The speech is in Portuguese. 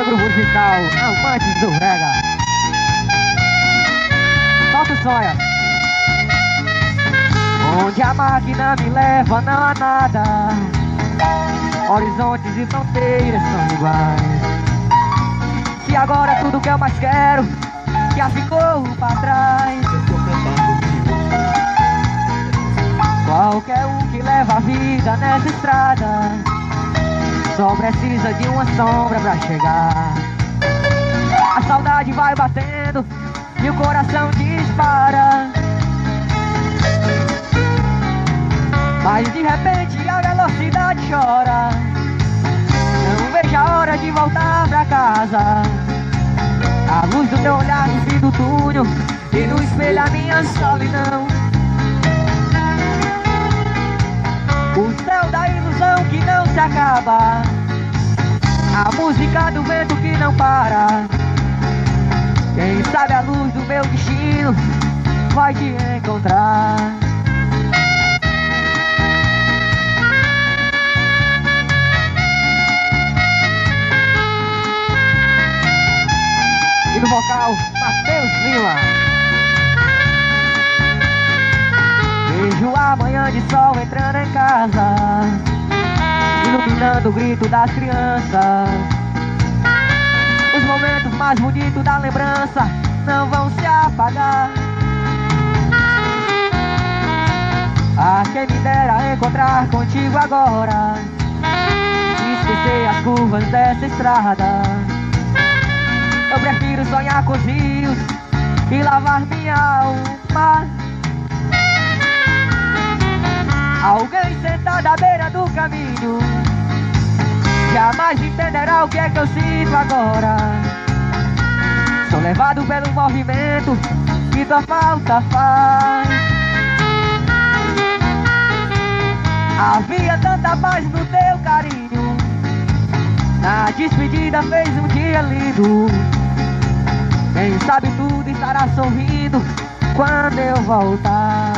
Negro musical, amantes do Rega. Solta o sonho. Onde a máquina me leva não há nada. Horizontes e fronteiras são iguais. Se agora tudo que eu mais quero já ficou pra trás. Qualquer um que leva a vida nessa estrada só precisa de uma sombra pra chegar. A saudade vai batendo e o coração dispara. Mas de repente a velocidade chora. Não vejo a hora de voltar pra casa. A luz do teu olhar no fim do túnel e no espelho a minha solidão. O céu da ilusão que não se acaba. A música do vento que não para. Quem sabe a luz do meu destino vai te encontrar. E no vocal, Matheus Lima. Vejo a manhã de sol entrando em casa, iluminando o grito das crianças. Os momentos mais bonitos da lembrança não vão se apagar. Ah, quem me dera encontrar contigo agora, esquecer as curvas dessa estrada. Eu prefiro sonhar com os rios e lavar minha alma. Alguém sentado à beira do caminho jamais entenderá o que é que eu sinto agora. Sou levado pelo movimento que tua falta faz. Havia tanta paz no teu carinho, na despedida fez um dia lindo. Quem sabe tudo estará sorrindo quando eu voltar.